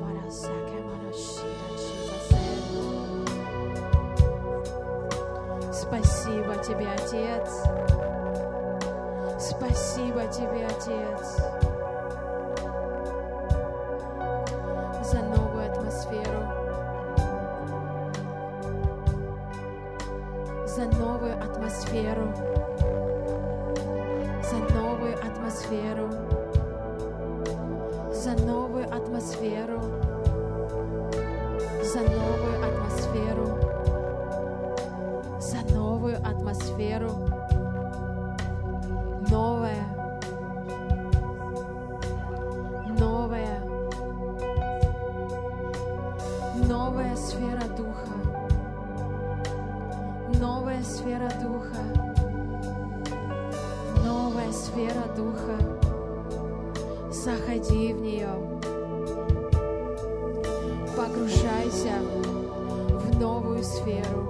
Спасибо Тебе, Отец. Спасибо Тебе, Отец, за новую атмосферу, за новую атмосферу, за новую атмосферу, за новую атмосферу, за новую атмосферу, за новую атмосферу, новая, новая, новая сфера Духа, новая сфера Духа, новая сфера Духа. Заходи в нее, погружайся в новую сферу,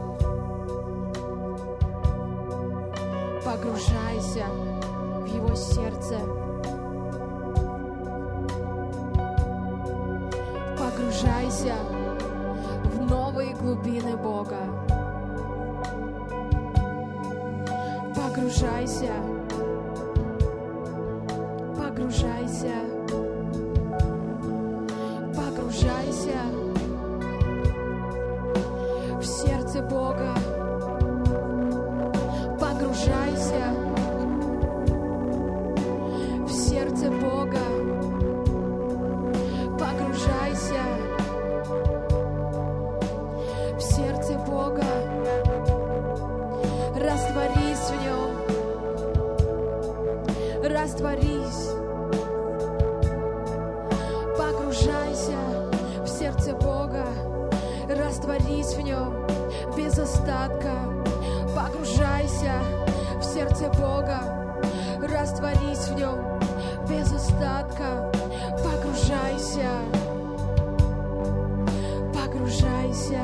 погружайся в Его сердце, погружайся в новые глубины Бога, погружайся, погружайся, погружайся в сердце Бога, погружайся в сердце Бога, погружайся в сердце Бога, растворись в нем, растворись, погружайся в сердце Бога, растворись в нем без остатка, погружайся в сердце Бога, растворись в нем без остатка, погружайся, погружайся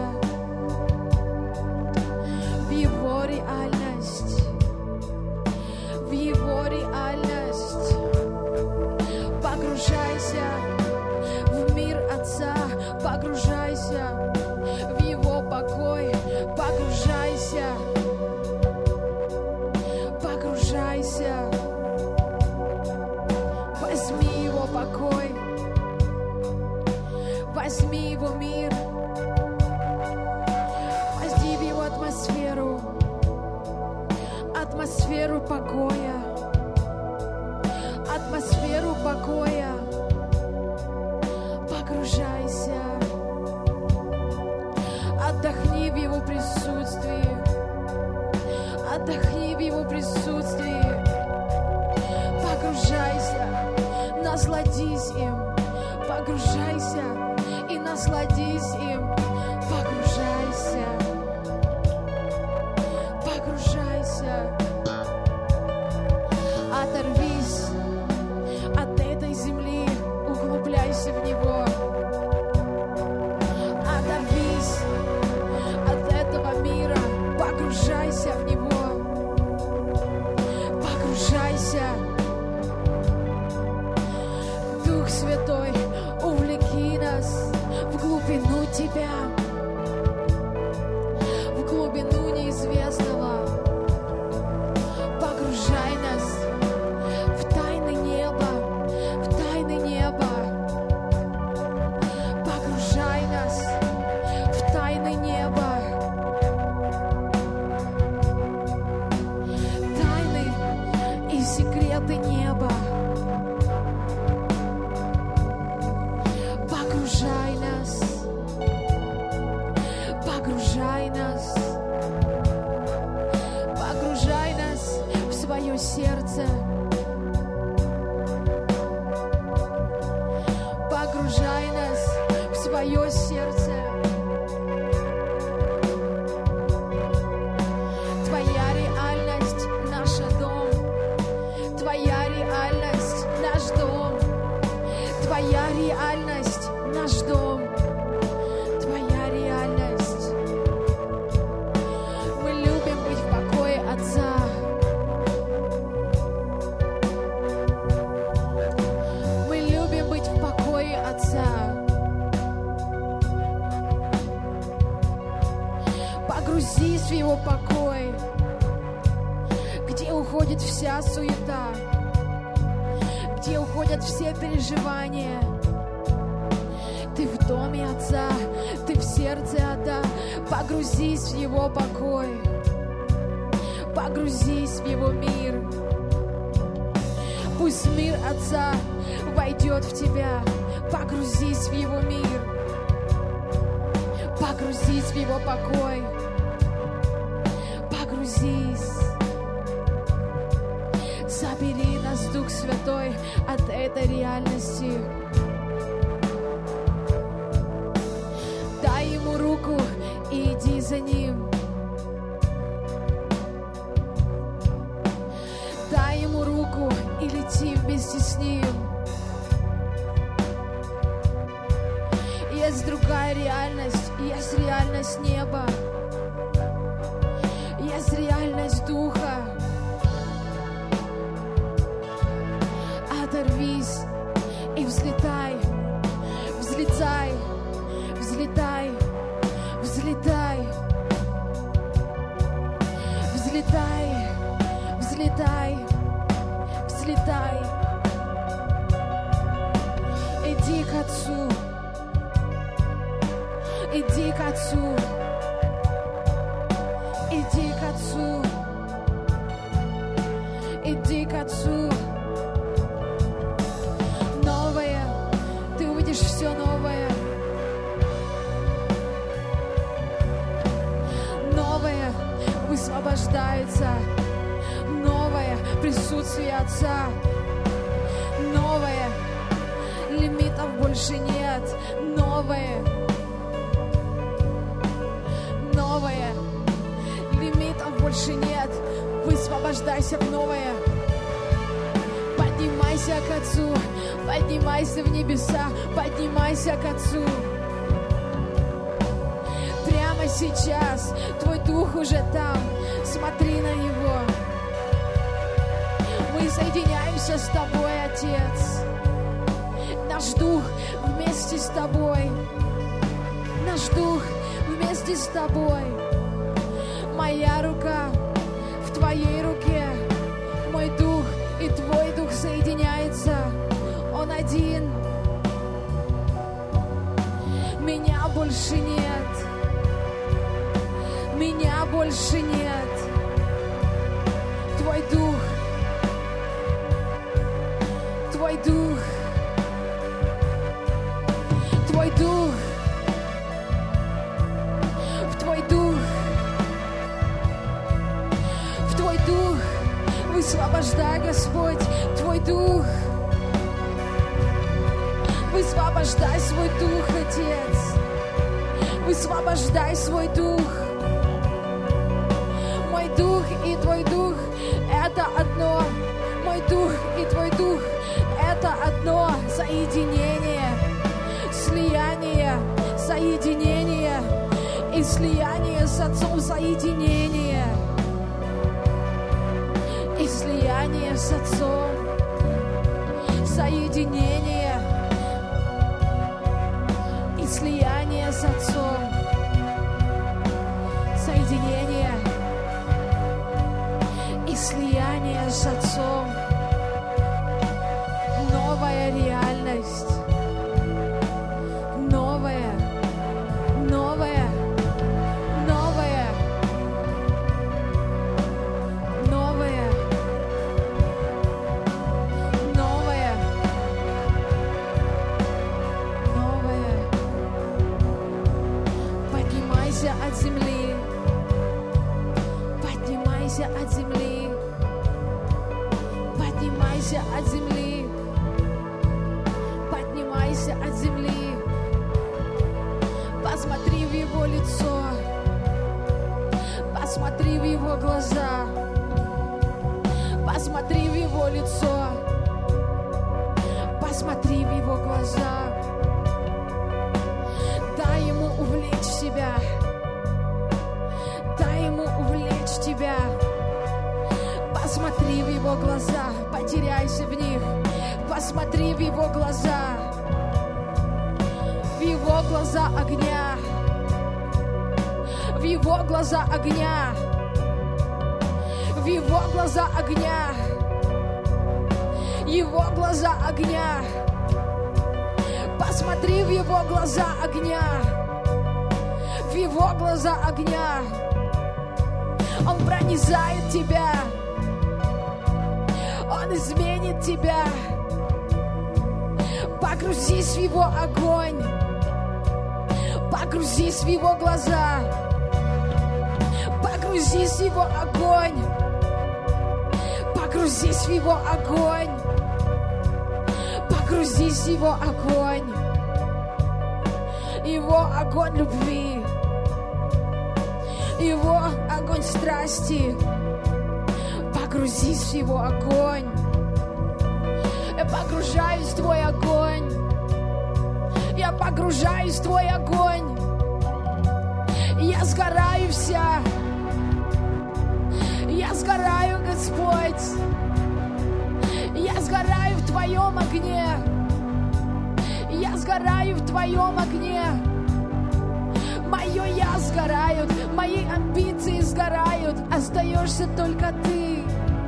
в Его реальность, в Его реальность, погружайся в мир Отца, погружайся в Его покой, погружайся, погружайся, возьми Его покой, возьми Его мир, возьми в Его атмосферу, атмосферу покоя, атмосферу покоя, погружайся, отдохни в Его присутствии, отдохни в Его присутствии, погружайся, насладись им, погружайся и насладись им, погружайся, погружайся, оторвись от этой земли, углубляйся в Него, оторвись от этого мира, погружайся в Него, погружайся. Дух Святой, увлеки нас в глубину Тебя, в глубину неизвестного, погружай нас в тайны неба, в тайны неба, погружай нас в тайны неба, тайны и секреты неба, погружай нас, погружай нас, погружай нас в свое сердце, погружай нас в свое сердце. Твоя реальность — наш дом, Твоя реальность — наш дом, Твоя реальность — наш дом, Твоя реальность. Мы любим быть в покое Отца. Мы любим быть в покое Отца. Его покой, где уходит вся суета, где уходят все переживания. Ты в доме Отца, ты в сердце Отца. Погрузись в Его покой, погрузись в Его мир. Пусть мир Отца войдет в тебя. Погрузись в Его мир, погрузись в Его покой, погрузись. Забери нас, Дух Святой, от этой реальности. Дай Ему руку и иди за Ним. Дай Ему руку и лети вместе с Ним. Есть другая реальность, есть реальность неба, есть реальность Духа. Оторвись и взлетай, взлетай, взлетай, взлетай, взлетай, взлетай, взлетай. Иди к Отцу, иди к Отцу, иди к Отцу, иди к Отцу. Новое, ты увидишь все новое. Новое высвобождается. Новое присутствие Отца. Новое, лимитов больше нет. Новое, новое, лимитов больше нет. Высвобождайся в новое. Поднимайся к Отцу, поднимайся в небеса, поднимайся к Отцу. Прямо сейчас твой дух уже там, смотри на него. Мы соединяемся с тобой, Отец. Наш дух вместе с тобой. Наш дух вместе с тобой. Моя рука в твоей руке. Мой дух и твой дух соединяется. Он один. Меня больше нет. Меня больше нет. Твой дух. Твой дух. Твой дух. В Твой дух. В Твой дух. Высвобождай, Господь, Твой дух. Высвобождай свой дух, Отец. Высвобождай свой дух. Мой дух и Твой дух — это одно. Мой дух и Твой дух — это одно. Соединение, слияние, соединение и слияние с Отцом, соединение и слияние с Отцом, соединение и слияние с Отцом, соединение и слияние с Отцом. Новая реальность, новая, новая, новая, новая, новая, новая. Поднимайся от земли, поднимайся от земли, поднимайся от земли. Поднимайся от земли. Посмотри в Его лицо. Посмотри в Его глаза. Посмотри в Его лицо. Посмотри в Его глаза. Дай Ему увлечь тебя. Дай Ему увлечь тебя. Посмотри в Его глаза. Потеряйся в них. Посмотри в Его глаза. В Его глаза огня. В в Его глаза огня, в Его глаза огня, Его глаза огня. Посмотри в Его глаза огня, в Его глаза огня. Он пронизает тебя, Он изменит тебя. Погрузись в Его огонь, погрузись в Его глаза, погрузись в Его огонь, погрузись в Его огонь, погрузись в Его огонь, Его огонь любви, Его огонь страсти. Погрузись в Его огонь. Я погружаюсь в Твой огонь. Я погружаюсь в Твой огонь. Я сгораю вся. Я сгораю, Господь. Я сгораю в Твоем огне. Я сгораю в Твоем огне. Мое я сгорают, мои амбиции сгорают. Остаешься только Ты.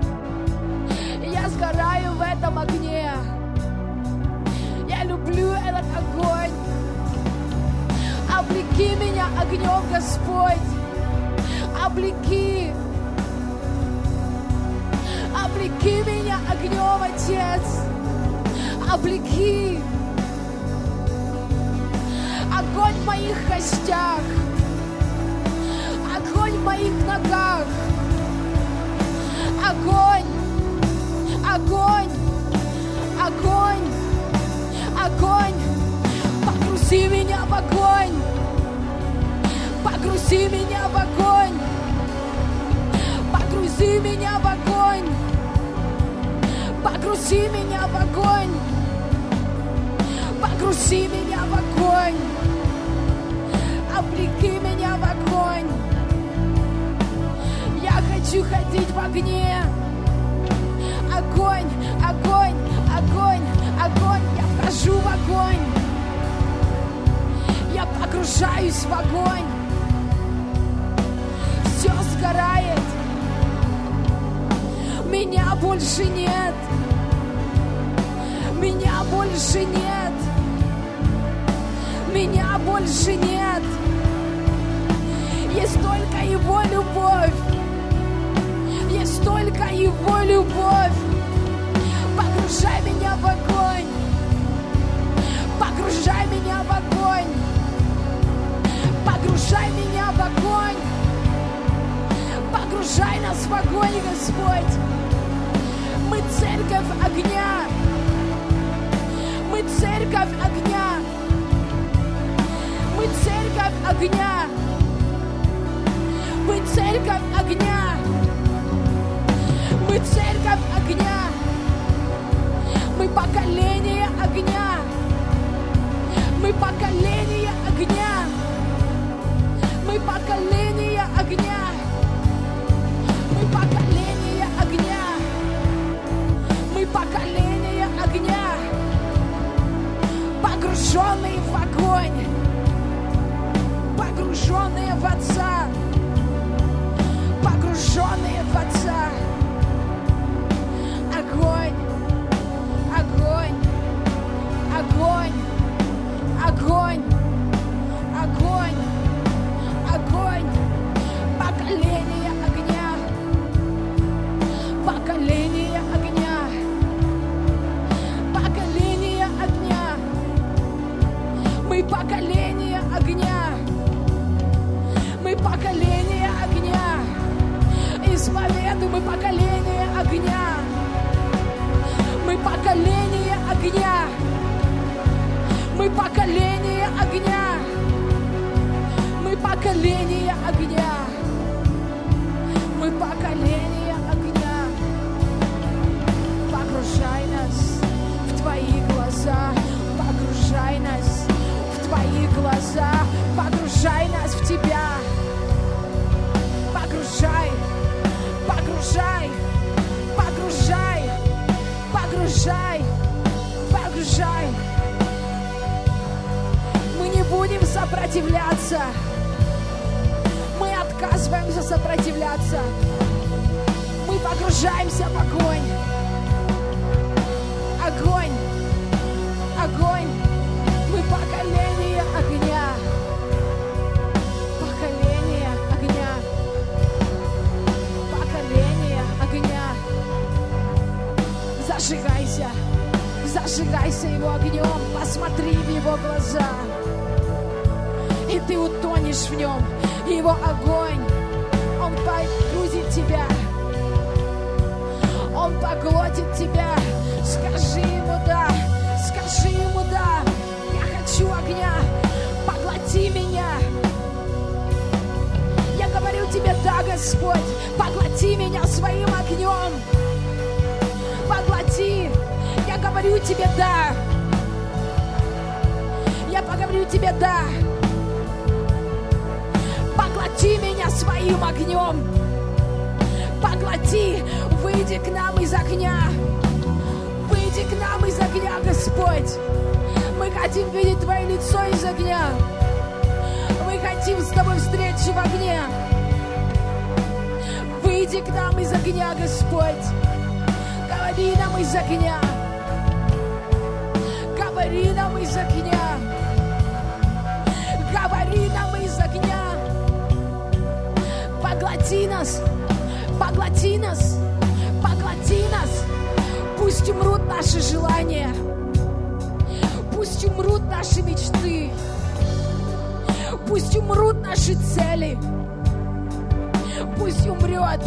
Я сгораю в этом огне. Я люблю этот огонь. Облеки меня огнем, Господь. Облеки. Облеки меня огнем, Отец. Облеки. Огонь в моих костях. Огонь в моих ногах. Огонь. Огонь, огонь, огонь. Погрузи меня в огонь. Погрузи меня в огонь. Погрузи меня в огонь. Погрузи меня в огонь. Погрузи меня в огонь. Облеки меня в огонь. Я хочу ходить в огне. Огонь, огонь, огонь, огонь. Я вхожу в огонь. Я погружаюсь в огонь. Все сгорает. Меня больше нет. Меня больше нет. Меня больше нет. Есть только Его любовь. Есть только Его любовь. Погружай меня в огонь. Погружай меня в огонь. Погружай меня в огонь. Погружай нас в огонь, Господь. Мы церковь огня. Мы церковь огня. Мы церковь огня. Мы церковь огня. Мы церковь огня. Мы поколение огня. Мы поколение огня. Мы поколение огня. Мы поколение огня. Мы поколение огня. Погруженные в огонь. Погруженные в Отца. Погруженные в Отца. Огонь. Огонь, огонь, огонь, огонь, огонь, поколение огня, поколение огня, поколение огня. Мы поколение огня, мы поколение огня. Исповедуем, мы поколение огня. Мы поколение огня. Мы поколение огня. Мы поколение огня. Мы поколение огня. Погружай нас в Твои глаза. Погружай нас в Твои глаза. Погружай нас в Тебя. Погружай. Погружай. Погружай. Погружай, погружай. Мы не будем сопротивляться. Мы отказываемся сопротивляться. Мы погружаемся в огонь. Огонь. Огонь. Мы поколение огня. Поколение огня. Поколение огня. Зажигайся. Зажигайся Его огнем. Посмотри в Его глаза. И ты утонешь в Нем. Его огонь. Он погрузит тебя. Он поглотит тебя. Скажи Ему да. Скажи Ему да. Я хочу огня. Поглоти меня. Я говорю тебе да, Господь. Поглоти меня своим огнем. Поглоти. Я говорю тебе да. Я поговорю тебе да. Поглоти меня своим огнем. Поглоти. Выйди к нам из огня. Выйди к нам из огня, Господь. Мы хотим видеть Твое лицо из огня. Мы хотим с Тобой встречи в огне. Выйди к нам из огня, Господь. Говори нам из огня. Говори нам из огня. Говори нам из огня. Поглоти нас. Поглоти нас. Поглоти нас. Пусть умрут наши желания. Пусть умрут наши мечты. Пусть умрут наши цели. Пусть умрет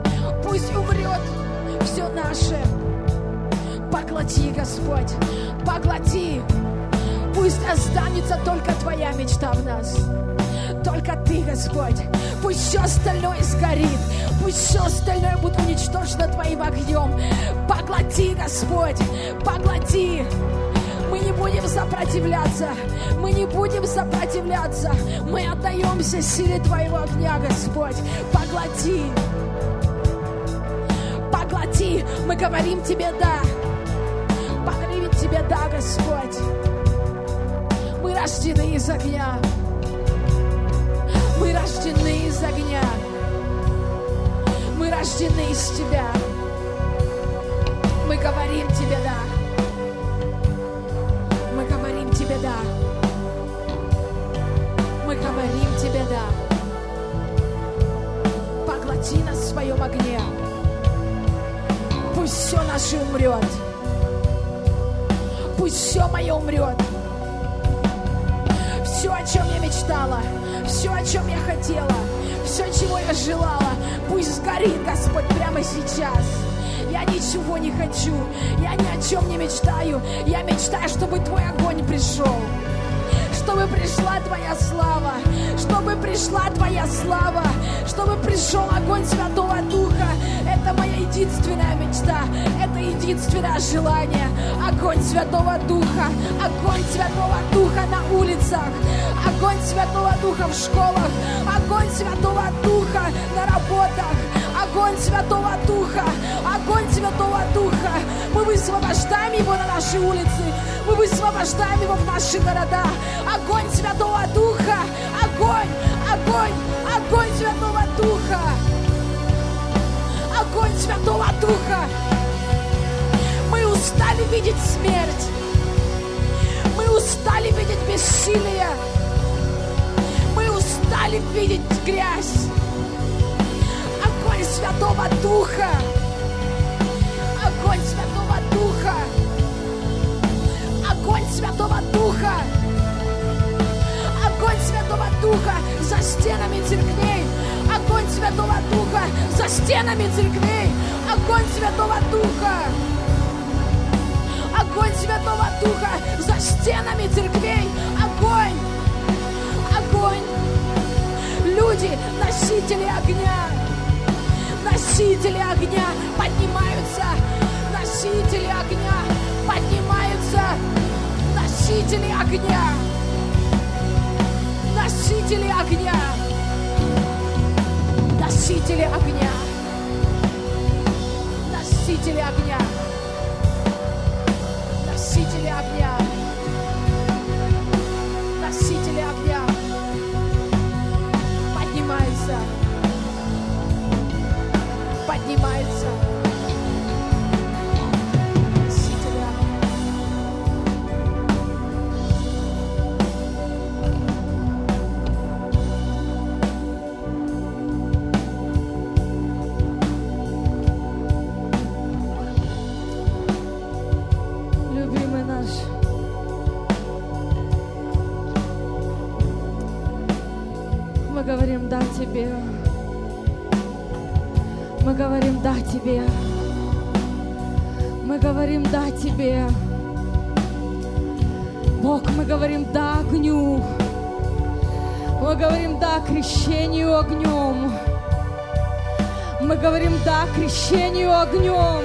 все наше. Поглоти, Господь, поглоти. Пусть останется только Твоя мечта в нас. Только Ты, Господь. Пусть все остальное сгорит. Пусть все остальное будет уничтожено Твоим огнем. Поглоти, Господь, поглоти. Мы не будем сопротивляться. Мы не будем сопротивляться. Мы отдаемся силе Твоего огня, Господь. Поглоти. Поглоти. Мы говорим Тебе да. Говорим Тебе да, Господь. Мы рождены из огня. Мы рождены из огня. Мы рождены из Тебя. Мы говорим Тебе да. Мы говорим Тебе да. Мы говорим Тебе да. Поглоти нас в своем огне. Пусть все наше умрет. Пусть все мое умрет. Все, о чем я мечтала, все, о чем я хотела, все, чего я желала, пусть сгорит, Господь, прямо сейчас. Я ничего не хочу, я ни о чем не мечтаю. Я мечтаю, чтобы Твой огонь пришел, чтобы пришла Твоя слава, чтобы пришла Твоя слава, чтобы пришел огонь Святого Духа. Это моя единственная мечта, это единственное желание. Огонь Святого Духа, огонь Святого Духа на улицах, огонь Святого Духа в школах, огонь Святого Духа на работах, огонь Святого Духа, огонь Святого Духа. Мы высвобождаем Его на наши улицы, мы высвобождаем Его в наши города. Огонь Святого Духа, огонь, огонь, огонь Святого Духа, огонь Святого Духа. Мы устали видеть смерть, мы устали видеть бессилие, мы устали видеть грязь. Огонь Святого Духа, огонь Святого Духа, огонь Святого Духа, огонь Святого Духа за стенами церквей, огонь Святого Духа за стенами церквей, огонь Святого Духа, огонь Святого Духа за стенами церквей, огонь, огонь. Люди, носители огня, носители огня поднимаются, носители огня поднимаются, носители огня, носители огня, носители огня, носители огня, носители огня, носители огня поднимаются. говорим да Тебе. Мы говорим да Тебе. Мы говорим да Тебе. Бог, мы говорим да огню. Мы говорим да крещению огнем. Мы говорим да крещению огнем.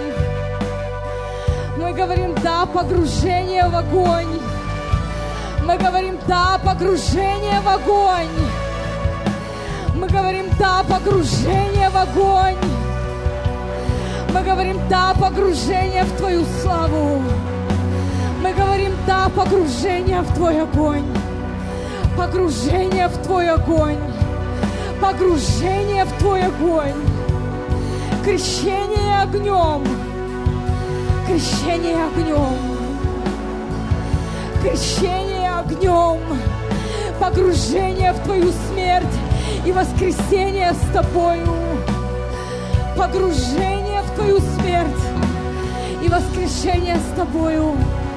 Мы говорим да погружение в огонь. Мы говорим да погружение в огонь. Мы говорим да погружение в огонь. Мы говорим да погружение в Твою славу. Мы говорим да погружение в Твой огонь. Погружение в Твой огонь. Погружение в Твой огонь. Крещение огнем. Крещение огнем. Крещение огнем. Погружение в Твою смерть и воскресение с Тобою. Погружение в Твою смерть и воскрешение с Тобою.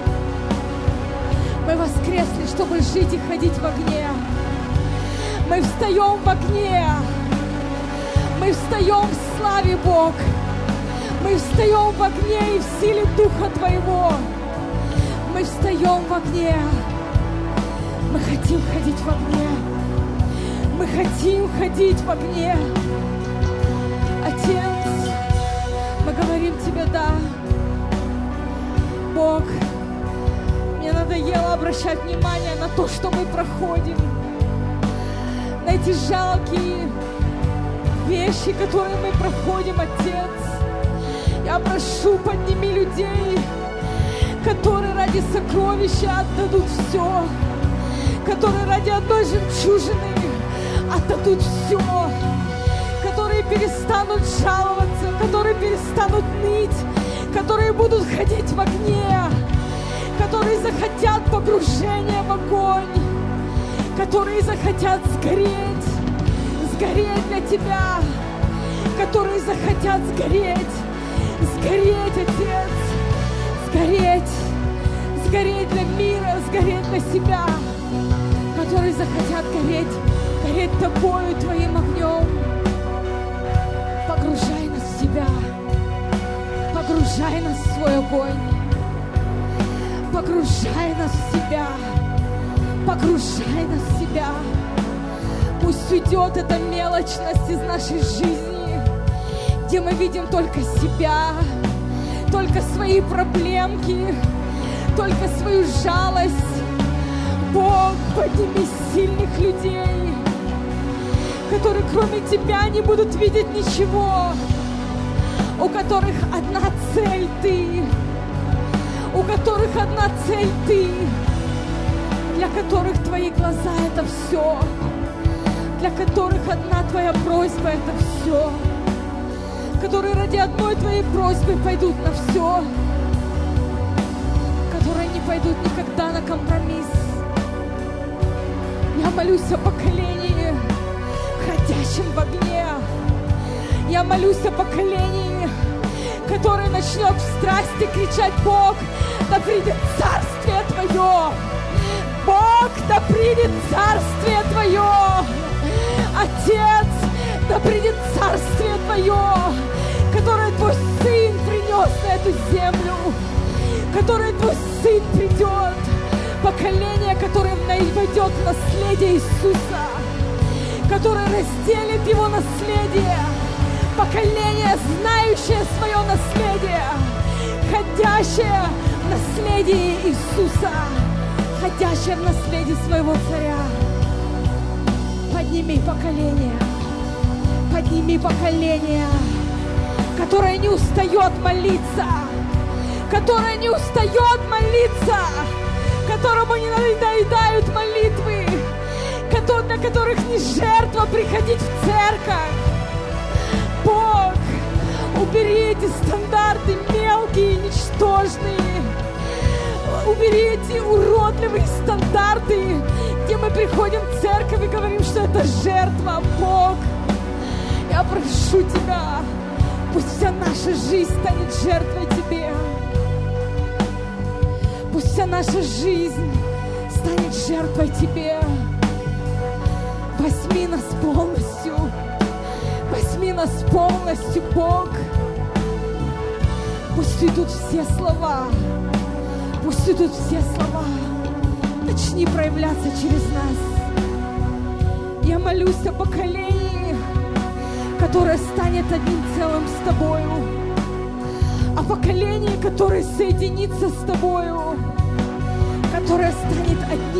Мы воскресли, чтобы жить и ходить в огне. Мы встаем в огне. Мы встаем в славе, Бог. Мы встаем в огне и в силе Духа Твоего. Мы встаем в огне. Мы хотим ходить в огне. Мы хотим ходить в огне. Отец, мы говорим Тебе да. Бог, мне надоело обращать внимание на то, что мы проходим, на эти жалкие вещи, которые мы проходим, Отец. Я прошу, подними людей, которые ради сокровища отдадут все, которые ради одной жемчужины отдадут все, которые перестанут жаловаться, которые перестанут ныть, которые будут ходить в огне, которые захотят погружения в огонь, которые захотят сгореть, сгореть для Тебя, которые захотят сгореть, сгореть, Отец, сгореть, сгореть для мира, сгореть для себя, которые захотят гореть, гореть Тобою, Твоим огнем. Погружай нас в Себя, погружай нас в свой огонь, погружай нас в Себя, погружай нас в Себя. Пусть уйдет эта мелочность из нашей жизни, где мы видим только себя, только свои проблемки, только свою жалость. Бог, подними сильных людей, которые кроме Тебя не будут видеть ничего, у которых одна цель Ты, у которых одна цель Ты, для которых Твои глаза — это все, для которых одна Твоя просьба — это все, которые ради одной Твоей просьбы пойдут на все, которые не пойдут никогда на компромисс. Я молюсь о поколении, ходящем в огне. Я молюсь о поколении, которое начнет в страсти кричать: Бог, да придет царствие Твое! Бог, да придет царствие Твое! Отец, да придет царствие Твое, которое Твой Сын принес на эту землю, которое Твой Сын придет, поколение, которое войдет в наследие Иисуса, которое разделит Его наследие, поколение, знающее свое наследие, ходящее в наследии Иисуса, ходящее в наследии своего Царя. Подними поколение, которое не устает молиться, которое не устает молиться, которому не надоедают молитвы, для которых не жертва приходить в церковь. Бог, убери эти стандарты мелкие, ничтожные, убери эти уродливые стандарты, где мы приходим в церковь и говорим, что это жертва. Бог, я прошу Тебя, пусть вся наша жизнь станет жертвой Тебе. Пусть вся наша жизнь станет жертвой Тебе. Возьми нас полностью. Возьми нас полностью, Бог. Пусть идут все слова. Пусть идут все слова. Начни проявляться через нас. Я молюсь о поколении, которое станет одним целым с Тобою. О поколении, которое соединится с Тобою. Которое станет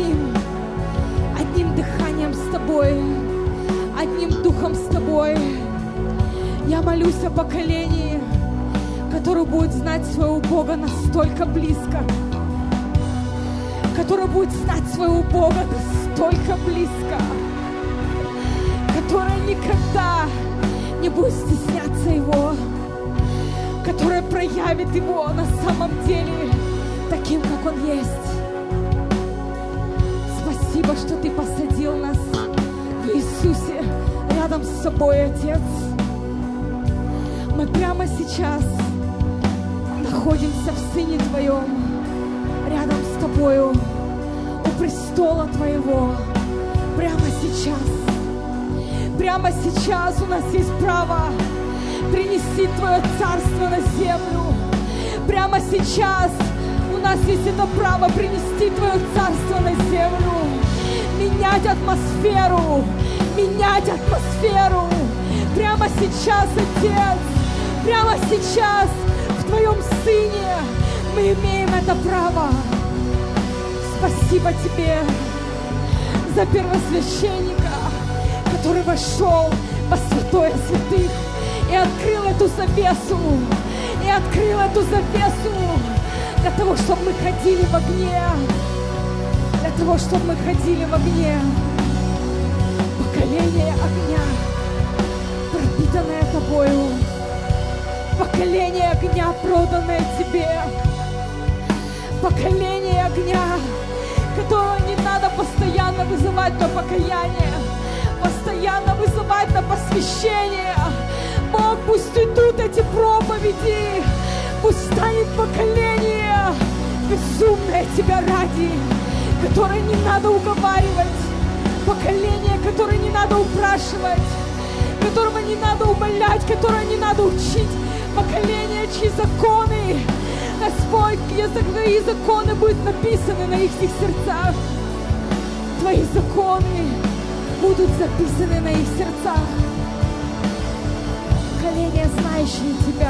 одним дыханием с Тобой, одним духом с Тобой. Я молюсь о поколении, которое будет знать своего Бога настолько близко, которое будет знать своего Бога настолько близко, которое никогда не будет стесняться Его, которое проявит Его на самом деле таким, как Он есть. Спасибо, что Ты посадил нас в Иисусе рядом с собой, Отец. Мы прямо сейчас находимся в Сыне Твоем, рядом с Тобою, у престола Твоего. Прямо сейчас у нас есть право принести Твое Царство на землю. Прямо сейчас у нас есть это право принести Твое Царство на землю. Менять атмосферу. Прямо сейчас, Отец, прямо сейчас в Твоем Сыне мы имеем это право. Спасибо Тебе за первосвященника, который вошел во святое святых и открыл эту завесу, для того, чтобы мы ходили в огне, поколение огня, пропитанное Тобою, поколение огня, проданное Тебе, поколение огня, которого не надо постоянно вызывать на покаяние, постоянно вызывать на посвящение. Бог, пусть идут эти проповеди, пусть станет поколение безумное Тебя ради, которое не надо уговаривать, поколение, которое не надо упрашивать, которого не надо умолять, которое не надо учить, поколение, чьи законы, Господь, Твои законы будут написаны на их сердцах, Твои законы будут записаны на их сердцах. Поколение, знающее Тебя,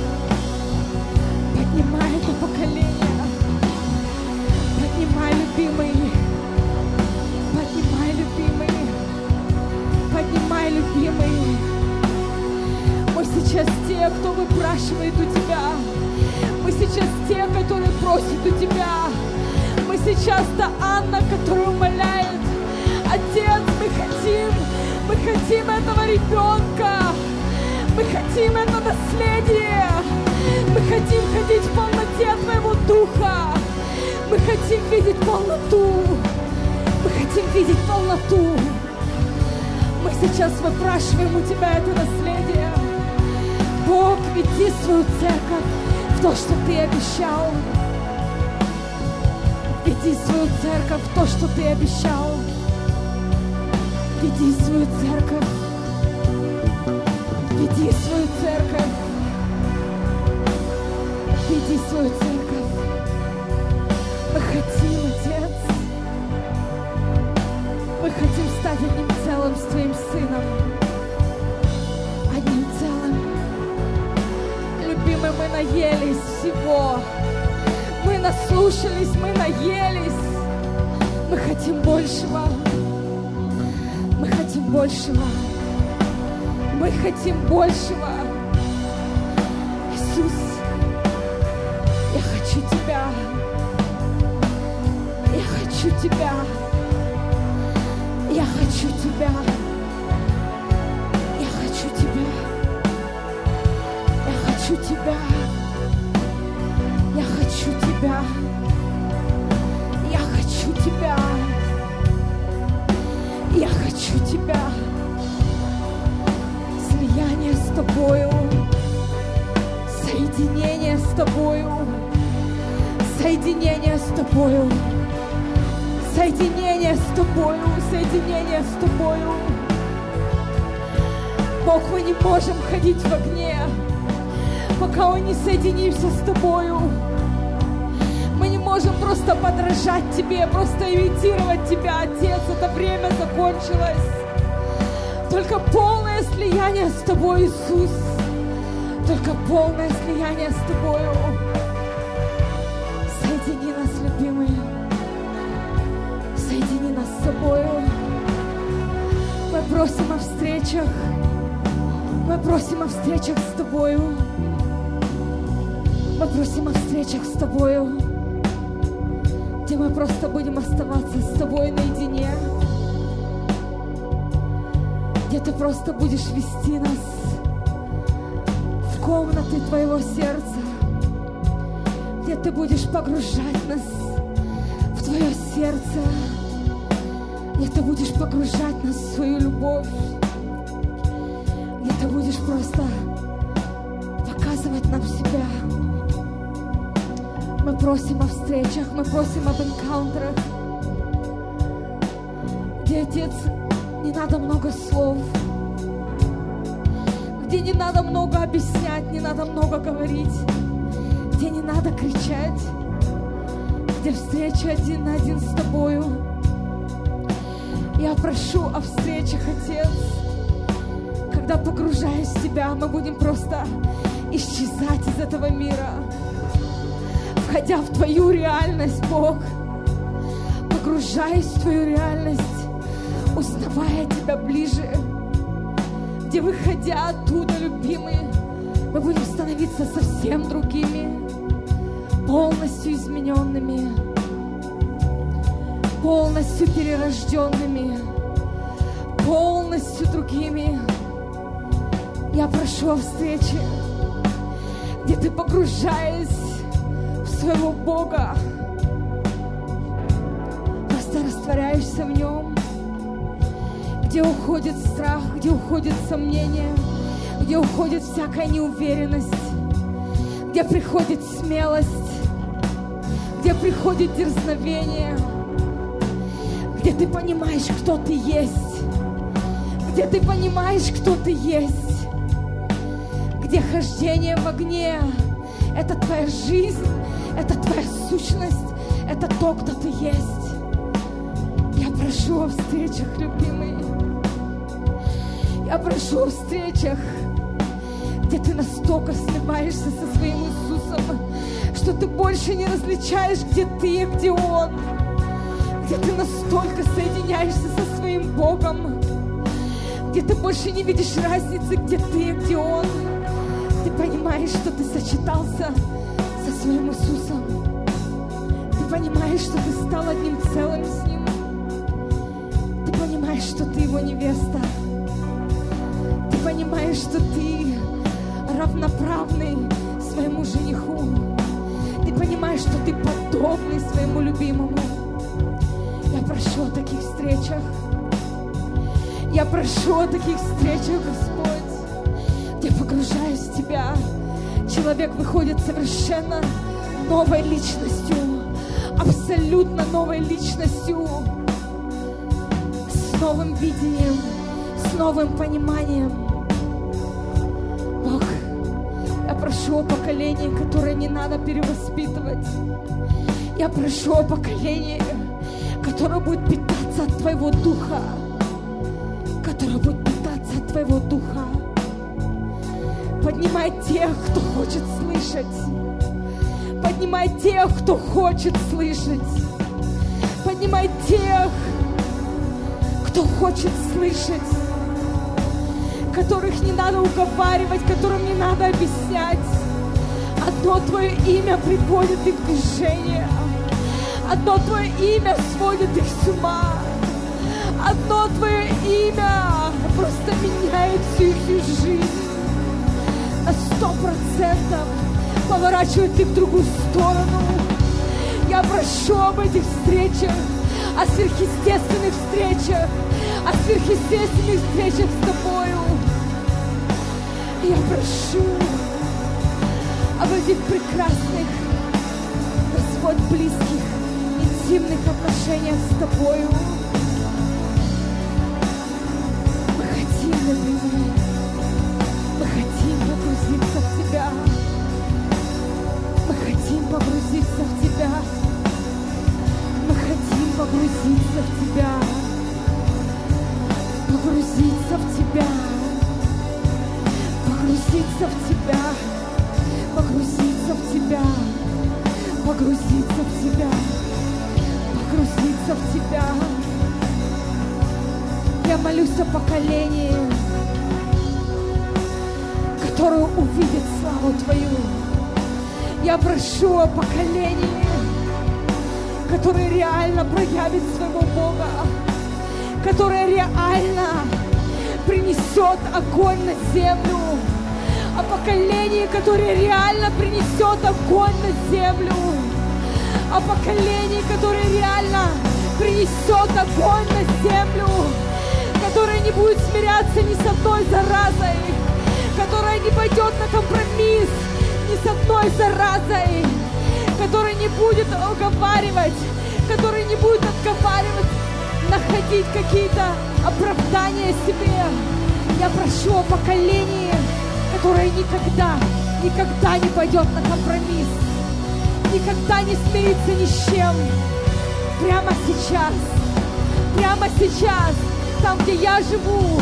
поднимай это поколение, поднимай, любимый, Мы сейчас те, кто выпрашивает у Тебя, мы сейчас те, которые просят у Тебя, мы сейчас та Анна, которая умоляет: Отец, мы хотим этого ребенка, мы хотим это наследие, мы хотим ходить в полноте Твоего Духа, мы хотим видеть полноту, Мы сейчас выпрашиваем у Тебя это наследие. Бог, веди свою церковь в то, что Ты обещал. Веди свою церковь в то, что Ты обещал. Веди свою церковь. Веди свою церковь. Веди свою церковь. Мы хотим, Отец. Мы хотим стать одним целым с Твоим Сыном. Одним целым. Любимый, мы наелись всего. Мы наслушались, мы наелись. Мы хотим большего. Мы хотим большего. Мы хотим большего. Иисус, я хочу Тебя. Я хочу Тебя. Я хочу Тебя. Я хочу Тебя. Я хочу Тебя. Я хочу Тебя. Я хочу Тебя. Я хочу Тебя. Слияние с Тобою. Соединение с Тобою. Соединение с Тобою. Соединение с Тобою. Соединение с Тобою. Бог, мы не можем ходить в огне, пока мы не соединимся с Тобою. Мы не можем просто подражать Тебе, просто имитировать Тебя, Отец. Это время закончилось. Только полное слияние с Тобой, Иисус. Только полное слияние с Тобою. Соедини нас, любимые. Соедини нас с Тобою. Мы просим о встречах. Мы просим о встречах с Тобою. Мы просим о встречах с Тобою, где мы просто будем оставаться с Тобой наедине, где Ты просто будешь вести нас в комнаты Твоего сердца, где Ты будешь погружать нас в Твое сердце, где Ты будешь погружать нас в свою любовь, где Ты будешь просто показывать нам себя. Мы просим о встречах, мы просим об энкаунтерах, где, Отец, не надо много слов, где не надо много объяснять, не надо много говорить, где не надо кричать, где встреча один на один с Тобою. Я прошу о встречах, Отец, когда, погружаясь в Тебя, мы будем просто исчезать из этого мира, входя в Твою реальность, Бог, погружаясь в Твою реальность, узнавая Тебя ближе, где, выходя оттуда, любимые, мы будем становиться совсем другими, полностью измененными, полностью перерожденными, полностью другими. Я прошу о встрече, где Ты, погружаясь своего Бога, просто растворяешься в Нем, где уходит страх, где уходит сомнение, где уходит всякая неуверенность, где приходит смелость, где приходит дерзновение, где Ты понимаешь, кто Ты есть, где Ты понимаешь, кто Ты есть, где хождение в огне — это Твоя жизнь, это Твоя сущность, это то, кто Ты есть. Я прошу о встречах, любимые. Я прошу о встречах, где Ты настолько сливаешься со своим Иисусом, что Ты больше не различаешь, где Ты, а где Он. Где Ты настолько соединяешься со своим Богом, где Ты больше не видишь разницы, где Ты, а где Он. Ты понимаешь, что Ты сочетался со своим Иисусом. Ты понимаешь, что Ты стал одним целым с Ним. Ты понимаешь, что Ты Его невеста. Ты понимаешь, что Ты равноправный своему жениху. Ты понимаешь, что Ты подобный своему любимому. Я прошу о таких встречах. Я прошу о таких встречах, Господь, где, погружаясь в Тебя, человек выходит совершенно новой личностью, абсолютно новой личностью, с новым видением, с новым пониманием. Бог, я прошу о поколении, которое не надо перевоспитывать. Я прошу о поколении, которое будет питаться от Твоего Духа, которое будет питаться от Твоего Духа. Поднимай тех, кто хочет слышать. Поднимай тех, кто хочет слышать. Поднимай тех, кто хочет слышать, которых не надо уговаривать, которым не надо объяснять. Одно Твое имя приводит их в движение. Одно Твое имя сводит их с ума. Одно Твое имя просто меняет всю их жизнь. На 100% поворачивает их в другую сторону. Я прошу об этих встречах, о сверхъестественных встречах, о сверхъестественных встречах с Тобою. Я прошу об этих прекрасных, Господь, близких, интимных отношениях с Тобою. Мы хотим, любимые, погрузиться в Тебя, погрузиться в Тебя, погрузиться в Тебя, погрузиться в Тебя, погрузиться в Тебя. Я молюсь о поколении, которое увидит славу Твою. Я прошу о поколении, которое реально проявит своего Бога, которое реально принесет огонь на землю, о поколении, которое реально принесет огонь на землю, о поколении, которое реально принесет огонь на землю, которое не будет смиряться ни с одной заразой, которое не пойдет на компромисс ни с одной заразой, которое не будет уговаривать, которое не будет отговаривать, находить какие-то оправдания себе. Я прошу о поколении, которое никогда не пойдет на компромисс, никогда не смирится ни с чем. Прямо сейчас, там, где я живу,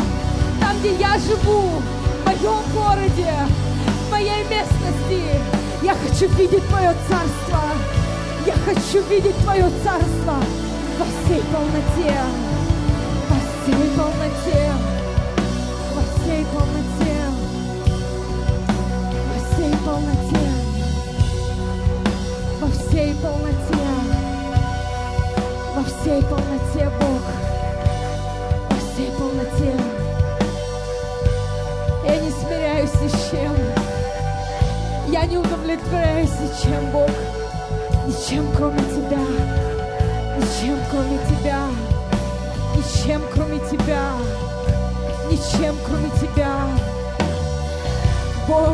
в моем городе, в моей местности, я хочу видеть Твое Царство. Я хочу видеть Твое Царство во всей полноте, во всей полноте, во всей полноте, во всей полноте, во всей полноте, во всей полноте, Бог, во всей полноте. Я не смиряюсь ни с чем. Я не удовлетворяюсь ничем, Бог, ничем, кроме Тебя, ничем, кроме Тебя, ничем, кроме Тебя, ничем, кроме Тебя. Бог,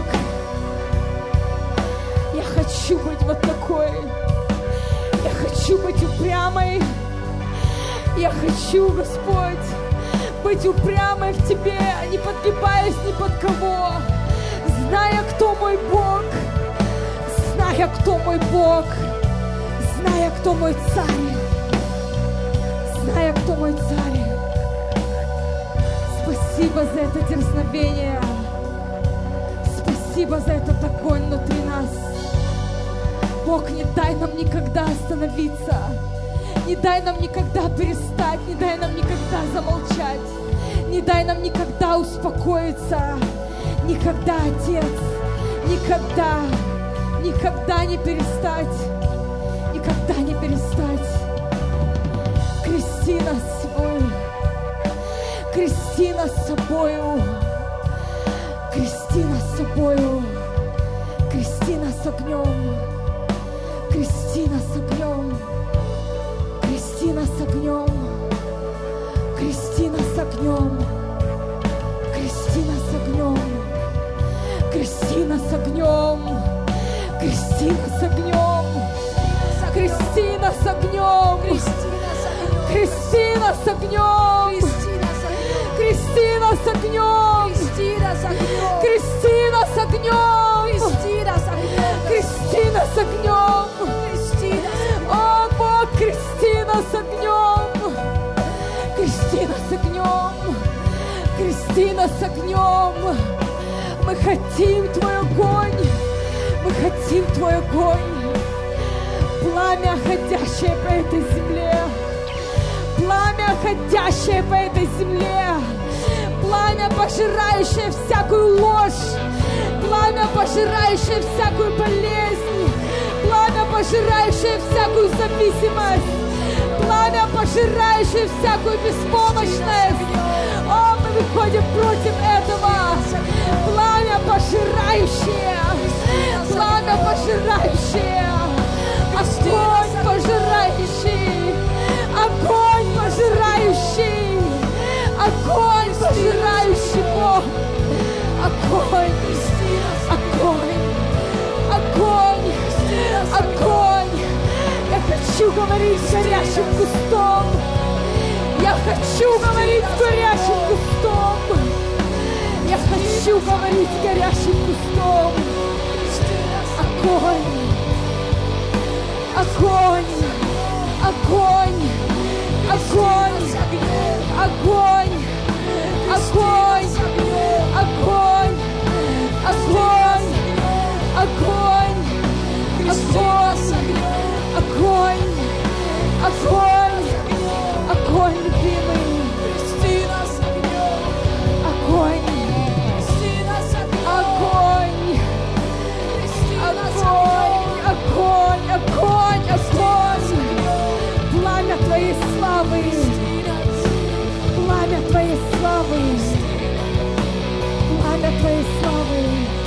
я хочу быть вот такой, я хочу быть упрямой, я хочу, Господь, быть упрямой в Тебе, не подгибаясь ни под кого, зная, кто мой Бог, зная, кто мой Бог, зная, кто мой Царь, зная, кто мой Царь. Спасибо за это дерзновение, спасибо за этот огонь внутри нас. Бог, не дай нам никогда остановиться, не дай нам никогда перестать, не дай нам никогда замолчать, не дай нам никогда успокоиться. Никогда, Отец, никогда, никогда не перестать, никогда не перестать. Крести нас сегодня, крести нас собою, крести нас собою, крести нас огнем, крести нас огнем, крести нас огнем, крести нас огнем, крести нас огнем. Крести нас огнем, крести нас огнем, крести нас огнем, крести нас огнем, крести нас огнем, крести нас огнем, крести нас огнем, о Бог, крести нас огнем, крести нас огнем, крести нас огнем. Мы хотим Твой огонь, мы хотим Твой огонь, пламя, ходящее по этой земле, пламя, ходящее по этой земле, пламя, пожирающее всякую ложь, пламя, пожирающее всякую болезнь, пламя, пожирающее всякую зависимость, пламя, пожирающее всякую беспомощность. О, мы выходим против этого. Пламя пожирающее, пламя пожирающее, огонь пожирающий, огонь пожирающий, огонь пожирающий, Бог, огонь, огонь, огонь, огонь. Я хочу говорить с горящим кустом, я хочу говорить с горящим кустом. Я хочу говорить с горящим кустом. Огонь, огонь, огонь, огонь, огонь, Твоей славы,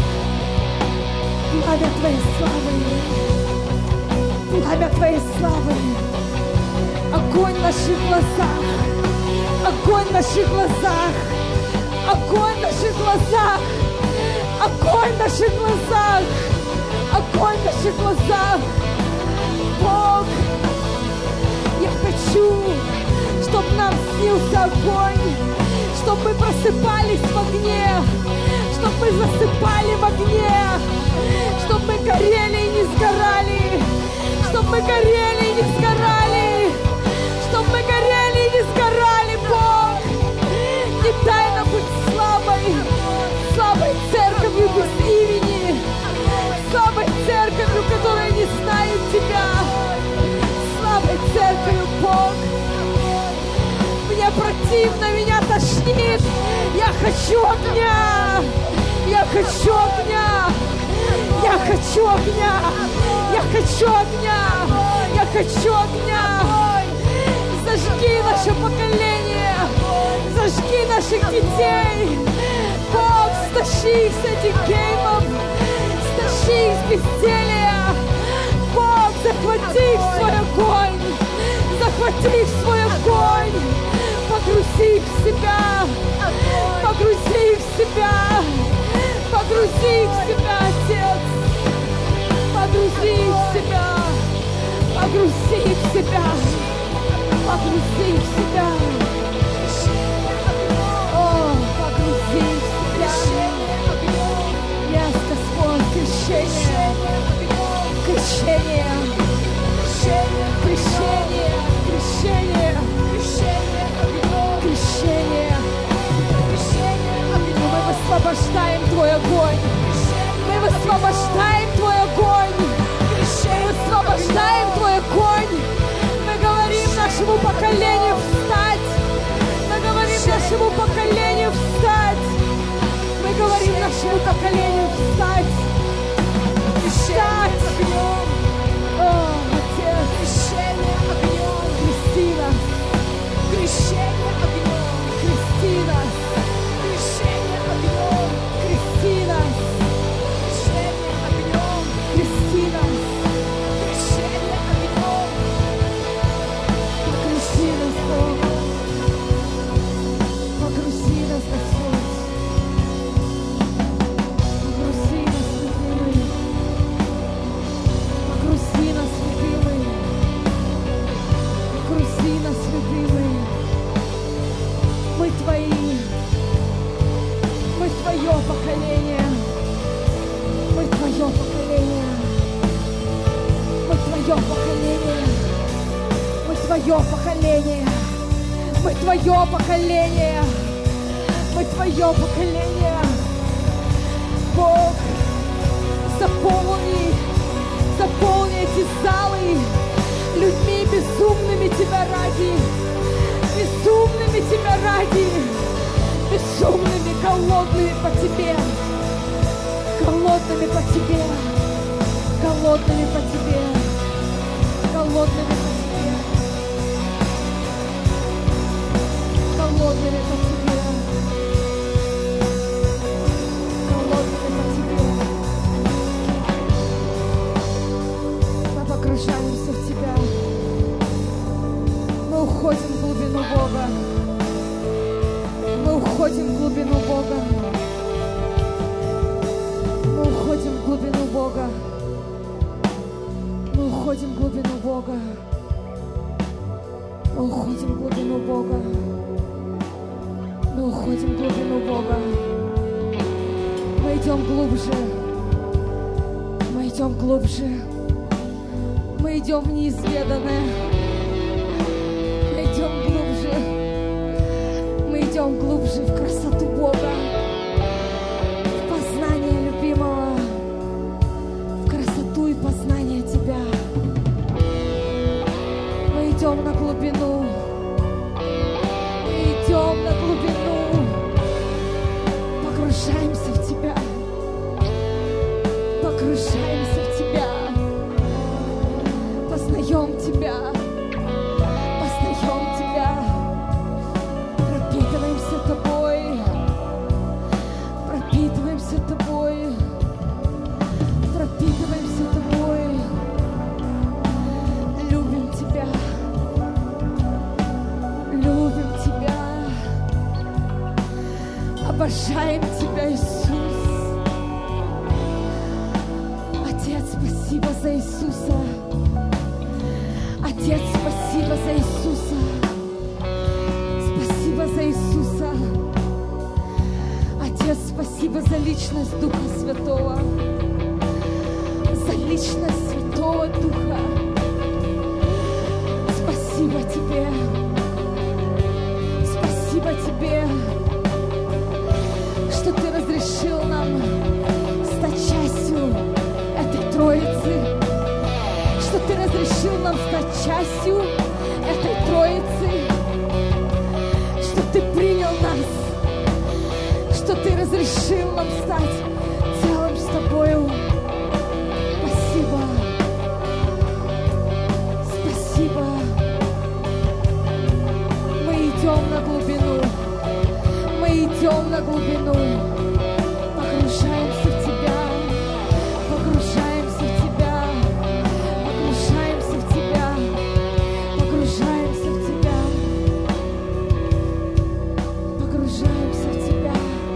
пламя Твоей славы, пламя Твоей славы, огонь в наших глазах, огонь в наших глазах, огонь в наших глазах, огонь в наших глазах, огонь в наших глазах. Бог, я хочу, чтобы нам снился огонь, чтобы мы просыпались в огне, чтобы мы засыпали в огне, чтобы мы горели и не сгорали, чтобы мы горели и не сгорали, чтобы мы горели и не сгорали, Бог. Не дай нам быть слабой, слабой церковью без имени, слабой церковью, которая не знает Тебя, слабой церковью, Бог. Мне противно, меня тошнит. Я хочу огня. Я хочу огня. Я хочу огня. Я хочу огня. Я хочу огня. Зажги наше поколение. Зажги наших детей. Бог, стащи их с этих геймов. Стащи их с безделия. Бог, захвати их в свой огонь. Захвати их в свой огонь. Погрузи их в себя, погрузи их в себя, погрузи их в себя, Отец, погрузи их в себя, погрузи их в себя, погрузи их в себя, о, погрузи их в себя. Yes, Господь, крещение, крещение, крещение, крещение, крещение. Мы высвобождаем Твой огонь. Мы высвобождаем Твой огонь. Мы высвобождаем Твой огонь. Мы говорим нашему поколению встать. Мы говорим нашему поколению встать. Мы говорим нашему поколению встать. Встать. О, Отец. Крещение огнем. Кристина. Крещение огнем. Кристина. Крещение огнем. Кристина. Крещение огнем. Кристина. Крещение огнем. Погрузи нас, Бог. Погрузи нас, Господь. Погрузи нас, любимый. Погрузи нас, любимый. Погрузи нас, любимый. Мы Твои. Мы Твое поколение. Мы Твое поколение. Мы Твое поколение. Мы Твое поколение. Мы Твое поколение. Мы Твое поколение. Бог, заполни эти залы людьми безумными Тебя ради. Безумными Тебя ради. Безумными, голодными по Тебе. Голодными по Тебе. Голодными по Тебе. Голодными по Тебе. Голодными по Тебе. Голодными по Тебе. Мы погружаемся в Тебя. Мы уходим в глубину Бога. Мы уходим в глубину Бога. Мы уходим в глубину Бога. Мы уходим в глубину Бога. Мы уходим в глубину Бога. Мы уходим в глубину Бога. Мы идем глубже. Мы идем глубже. Мы идем в неизведанное. Мы идем глубже. Мы идем глубже в красоту Бога, в познание любимого, в красоту и познание Тебя. Мы идем на глубину. Мы идем на глубину. Погружаемся в Тебя. Погружаемся в Тебя. Познаем Тебя. Познаем Тебя. Пропитываемся Тобой. обожаем Тебя, Иисус. Отец, спасибо за Иисуса. Отец, спасибо за Иисуса. Спасибо за Иисуса. Отец, спасибо за личность Духа Святого. За личность Святого Духа. Спасибо Тебе. Спасибо Тебе, что Ты разрешил нам стать частью этой Троицы. Что Ты разрешил нам стать частью этой Троицы. Что Ты принял нас. Что Ты разрешил нам стать целым с Тобою. Спасибо. Спасибо. Мы идем на глубину. Мы идем на глубину. Погружаемся в Тебя. Погружаемся в Тебя. Погружаемся в Тебя. Погружаемся в Тебя. Погружаемся в Тебя.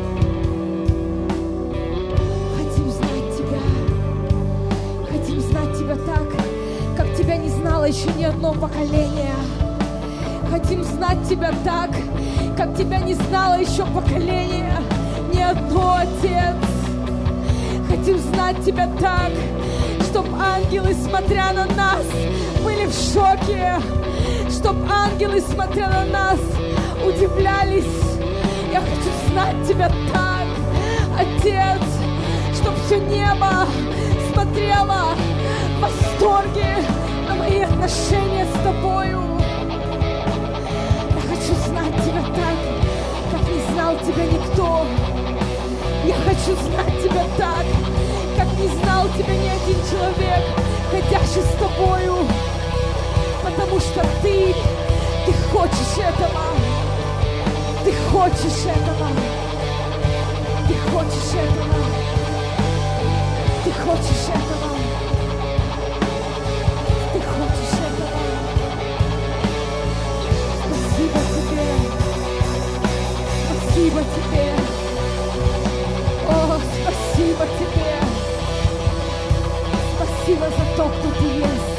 Хотим знать Тебя. Хотим знать Тебя так, как Тебя не знало еще ни одно поколение. Хотим знать Тебя так, как Тебя не знало еще поколение, ни одно, Отец. Хотим знать Тебя так, чтоб ангелы, смотря на нас, были в шоке, чтоб ангелы, смотря на нас, удивлялись. Я хочу знать Тебя так, Отец, чтоб все небо смотрело в восторге на мои отношения с Тобою. Знать Тебя так, как не знал Тебя никто. Я хочу знать Тебя так, как не знал Тебя ни один человек, ходящий с Тобою. Потому что Ты хочешь этого. Ты хочешь этого. Ты хочешь этого. Ты хочешь этого. Ты хочешь этого. Спасибо Тебе. Спасибо Тебе. О, спасибо Тебе. Спасибо за то, кто Ты есть.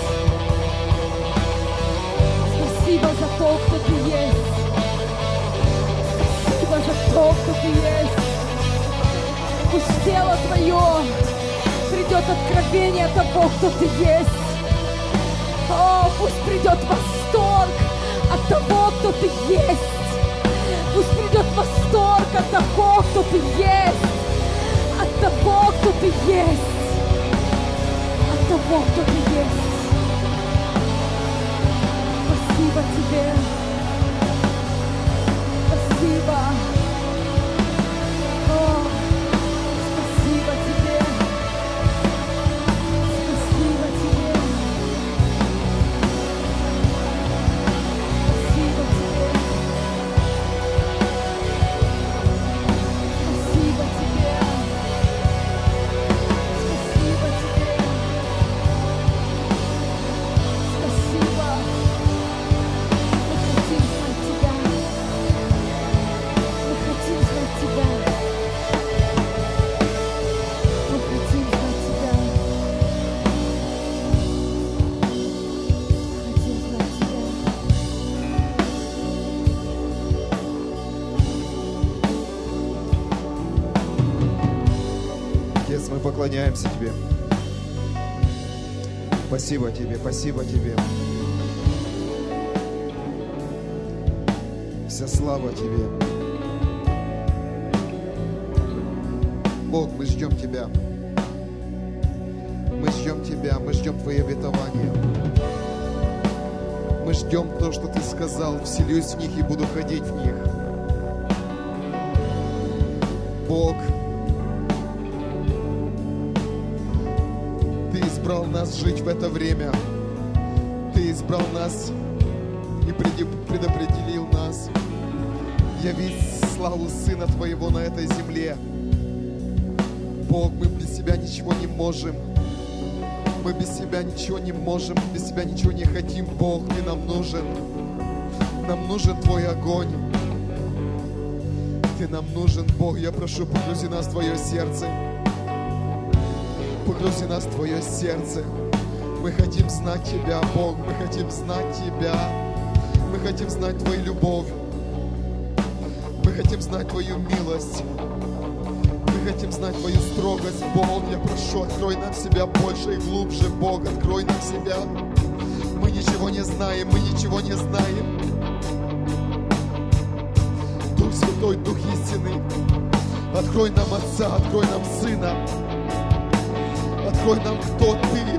Спасибо за то, кто Ты есть. Спасибо за то, кто Ты есть. Пусть тело Твое придет откровение того, кто Ты есть. О, пусть придет восторг от того, кто Ты есть. Пусть придет восторг от того, кто Ты есть. От того, кто Ты есть. От того, кто Ты есть. Спасибо Тебе. Спасибо. О, спасибо Тебе. Спасибо Тебе. Спасибо Тебе. Спасибо Тебе. Спасибо Тебе. Спасибо. Мы хотим знать Тебя. Мы хотим знать Тебя. Мы хотим знать Тебя. Хотим знать Тебя. Отец, мы поклоняемся Тебе. Спасибо Тебе, спасибо Тебе. Вся слава Тебе. Бог, мы ждем Тебя. Мы ждем Тебя, мы ждем Твое обетование. Мы ждем то, что Ты сказал, вселюсь в них и буду ходить в них. Бог, Ты избрал нас жить в это время. Ты избрал нас и предопределил нас явить славу Сына Твоего на этой земле. Бог, мы без Тебя ничего не можем. Мы без Тебя ничего не можем, без Тебя ничего не хотим. Бог, Ты нам нужен. Нам нужен Твой огонь. Ты нам нужен, Бог. Я прошу, погрузи нас в Твое сердце. Погрузи нас в Твое сердце. Мы хотим знать Тебя, Бог. Мы хотим знать Тебя. Мы хотим знать Твою любовь. Мы хотим знать Твою милость. Мы хотим знать Твою строгость, Бог. Я прошу, открой нам себя больше и глубже, Бог. Открой нам себя. Мы ничего не знаем, мы ничего не знаем. Дух Святой, Дух истины, открой нам Отца, открой нам Сына. Открой нам, кто Ты.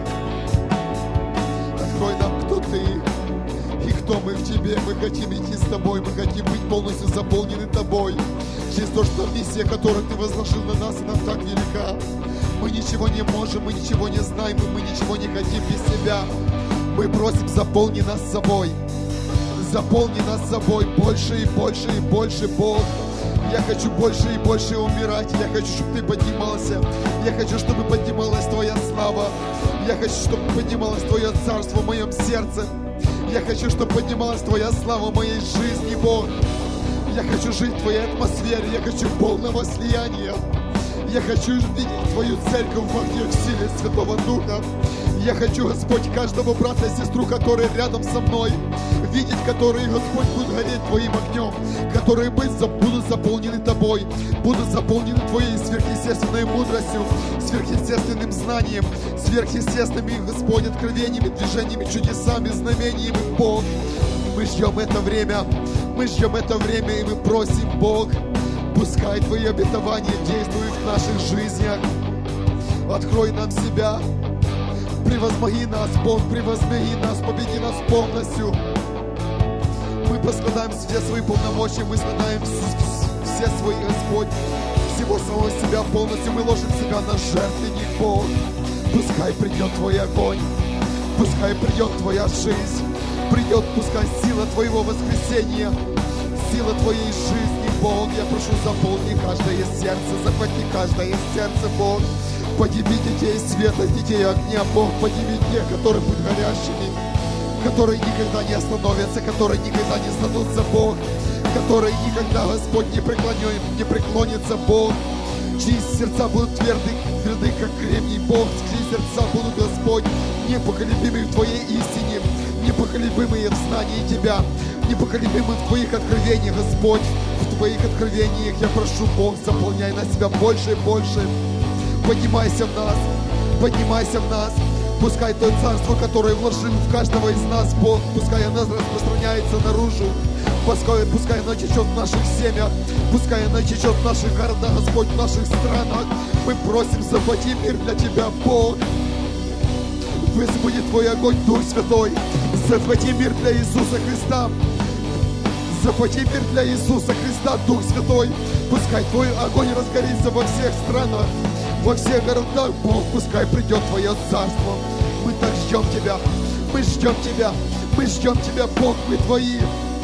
Открой нам, кто Ты. И кто мы в Тебе. Мы хотим идти с Тобой. Мы хотим быть полностью заполнены Тобой. Через то, что миссия, которую Ты возложил на нас, она так велика. Мы ничего не можем, мы ничего не знаем, и мы ничего не хотим без Тебя. Мы просим, заполни нас собой. Заполни нас собой больше и больше и больше, Бог. Я хочу больше и больше умирать. Я хочу, чтобы Ты поднимался. Я хочу, чтобы поднималась Твоя слава. Я хочу, чтобы поднималось Твое царство в моем сердце. Я хочу, чтобы поднималась Твоя слава в моей жизни, Бог. Я хочу жить в Твоей атмосфере. Я хочу полного слияния. Я хочу видеть Твою церковь в огне, в силе Святого Духа. Я хочу, Господь, каждого брата и сестру, которые рядом со мной, видеть, которые, Господь, будут гореть Твоим огнем, которые будут заполнены Тобой, будут заполнены Твоей сверхъестественной мудростью, сверхъестественным знанием, сверхъестественными, Господь, откровениями, движениями, чудесами, знамениями, Бог. Мы ждем это время, и мы просим, Бог, пускай Твои обетования действуют в наших жизнях. Открой нам себя. Превозмоги нас, Бог, превозмоги нас, победи нас полностью. Мы поскладаем все свои полномочия, мы складаем все свои, Господь, всего самого себя полностью. Мы ложим себя на жертвенник, Бог. Пускай придет Твой огонь, пускай придет Твоя жизнь, придет, пускай сила Твоего воскресения, сила Твоей жизни, Бог. Я прошу, заполни каждое сердце, захвати каждое сердце, Бог. Подними детей света, детей огня, Бог. Подними тех, которые будут горящими, которые никогда не остановятся, которые никогда не сдадутся, Бог, которые никогда, Господь, не преклонятся, Бог, чьи сердца будут тверды, как кремний, Бог, чьи сердца будут, Господь, непоколебимые в Твоей истине, непоколебимые в знании Тебя, непоколебимые в Твоих откровениях, Господь, в Твоих откровениях. Я прошу, Бог, заполняй на себя больше и больше. Поднимайся в нас, пускай то царство, которое вложил в каждого из нас, Бог, пускай оно распространяется наружу, пускай оно течет в наших семьях, пускай оно течет в наших городах, Господь, в наших странах. Мы просим, захвати мир для Тебя, Бог. Высвободи Твой огонь, Дух Святой, захвати мир для Иисуса Христа. Захвати мир для Иисуса Христа, Дух Святой. Пускай Твой огонь разгорится во всех странах, во всех городах, Бог, пускай придет Твое царство. Мы так ждем Тебя, мы ждем Тебя, мы ждем Тебя, Бог, мы Твои,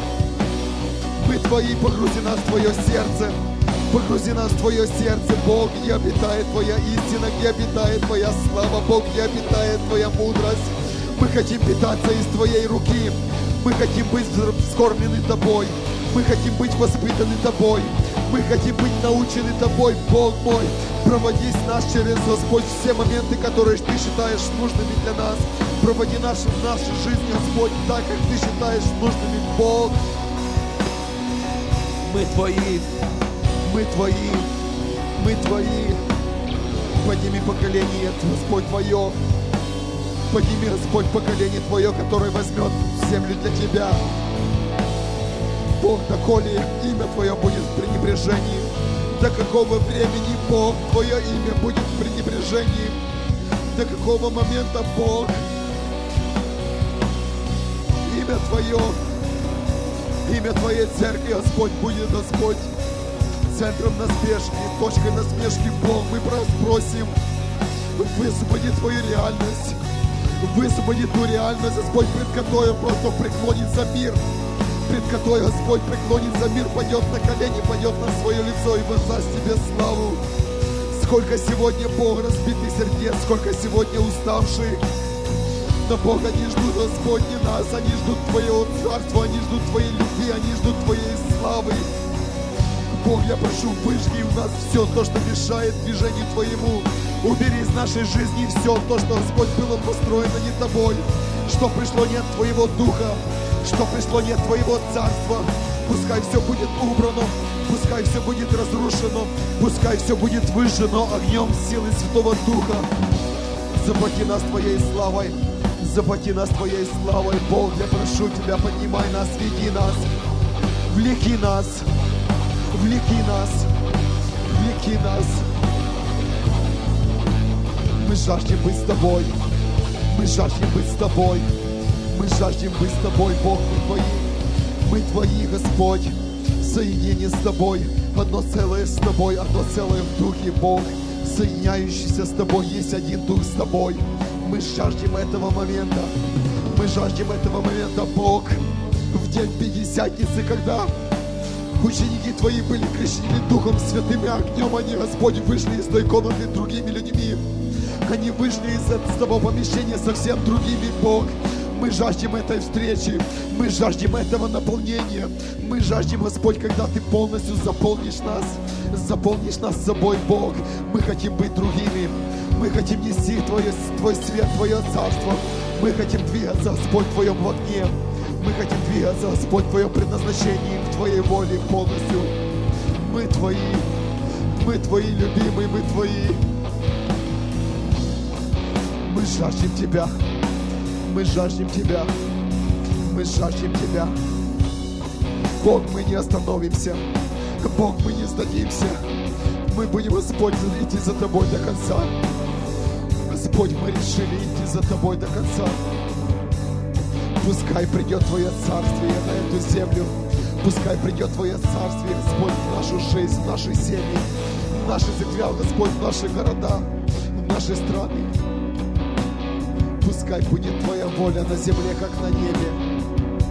погрузи нас в Твое сердце, погрузи нас в Твое сердце, Бог, где обитает Твоя истина, где обитает Твоя слава, Бог, где обитает Твоя мудрость. Мы хотим питаться из Твоей руки, мы хотим быть вскормлены Тобой, мы хотим быть воспитаны Тобой, мы хотим быть научены Тобой, Бог мой. Проводи нас через, Господь, все моменты, которые Ты считаешь нужными для нас. Проводи нашу жизнь, Господь, так, как Ты считаешь нужными, Бог. Мы Твои, мы Твои, мы Твои. Подними поколение, Господь, Твое. Подними, Господь, поколение Твое, которое возьмет землю для Тебя. Бог, доколе имя Твое будет в пренебрежении, до какого времени, Бог, Твое имя будет в пренебрежении, до какого момента, Бог, имя Твоей церкви, Господь, будет, Господь, центром насмешки, точкой насмешки, Бог. Мы просим, высвободи Твою реальность, высвободи ту реальность, Господь, пред которой просто преклонится мир, пред которой, Господь, преклонится мир, пойдет на колени, пойдет на свое лицо и воздаст Тебе славу. Сколько сегодня, Бог, разбитых сердец, сколько сегодня уставших. Но, Бог, они ждут, Господь, не нас, они ждут Твоего царства, они ждут Твоей любви, они ждут Твоей славы. Бог, я прошу, выжги в нас все то, что мешает движению Твоему. Убери из нашей жизни все то, что, Господь, было построено не Тобой, что пришло не от Твоего Духа, что пришло не от Твоего Царства. Пускай все будет убрано, пускай все будет разрушено, пускай все будет выжжено огнем силы Святого Духа. Заплати нас Твоей славой, заплати нас Твоей славой, Бог, я прошу Тебя, поднимай нас, веди нас, влеки нас, влеки нас, влеки нас. Мы жаждем быть с Тобой, мы жаждем быть с Тобой, мы жаждем быть с Тобой, Бог, мы Твои, Господь, соединение с Тобой, одно целое с Тобой, одно целое в Духе, Бог, соединяющийся с Тобой, есть один Дух с Тобой. Мы жаждем этого момента, мы жаждем этого момента, Бог, в день Пятидесятницы, когда ученики Твои были крещены Духом Святым и огнем, они, Господь, вышли из той комнаты другими людьми, они вышли из того помещения совсем другими, Бог. Мы жаждем этой встречи, мы жаждем этого наполнения, мы жаждем, Господь, когда Ты полностью заполнишь нас собой, Бог. Мы хотим быть другими, мы хотим нести Твой свет, Твое царство, мы хотим двигаться, Господь, в Твоем огне, мы хотим двигаться, Господь, в Твоем предназначении, в Твоей воле полностью. Мы Твои любимые, мы Твои. Мы жаждем Тебя. Мы жаждем Тебя, мы жаждем Тебя. Бог, мы не остановимся, Бог, мы не сдадимся. Мы будем, Господь, идти за Тобой до конца. Господь, мы решили идти за Тобой до конца. Пускай придет Твое царствие на эту землю. Пускай придет Твое царствие, Господь, в нашу жизнь, в наши семьи, в наши церкви, Господь, в наши города, в наши страны. Пускай будет Твоя воля на земле, как на небе.